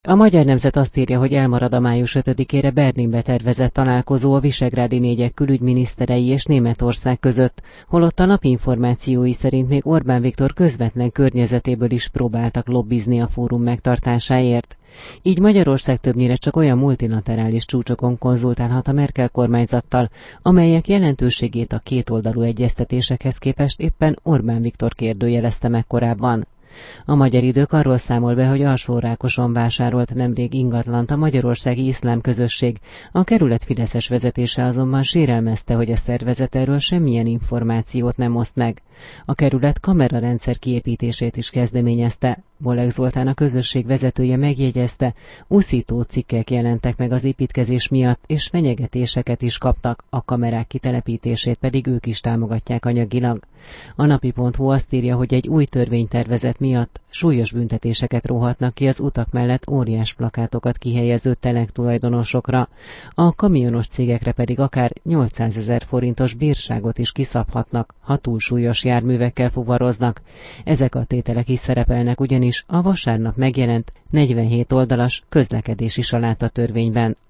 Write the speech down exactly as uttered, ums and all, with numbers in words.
A Magyar Nemzet azt írja, hogy elmarad a május ötödikére Berlinbe tervezett találkozó a visegrádi négyek külügyminiszterei és Németország között, holott a nap információi szerint még Orbán Viktor közvetlen környezetéből is próbáltak lobbizni a fórum megtartásáért. Így Magyarország többnyire csak olyan multilaterális csúcsokon konzultálhat a Merkel kormányzattal, amelyek jelentőségét a kétoldalú egyeztetésekhez képest éppen Orbán Viktor kérdőjelezte meg korábban. A Magyar Idők arról számol be, hogy Alsórákoson vásárolt nemrég ingatlant a magyarországi iszlám közösség. A kerület fideszes vezetése azonban sérelmezte, hogy a szervezet erről semmilyen információt nem oszt meg. A kerület kamerarendszer kiépítését is kezdeményezte. Bolek Zoltán, a közösség vezetője megjegyezte, uszító cikkek jelentek meg az építkezés miatt, és fenyegetéseket is kaptak, a kamerák kitelepítését pedig ők is támogatják anyagilag. A napi pont hu azt írja, hogy egy új törvénytervezet miatt súlyos büntetéseket róhatnak ki az utak mellett óriás plakátokat kihelyező telek tulajdonosokra. A kamionos cégekre pedig akár nyolcszázezer forintos bírságot is kiszabhatnak, ha túlsúlyos járművekkel fuvaroznak. Ezek a tételek is szerepelnek ugyanis a vasárnap megjelent negyvenhét oldalas közlekedési saláta törvényben.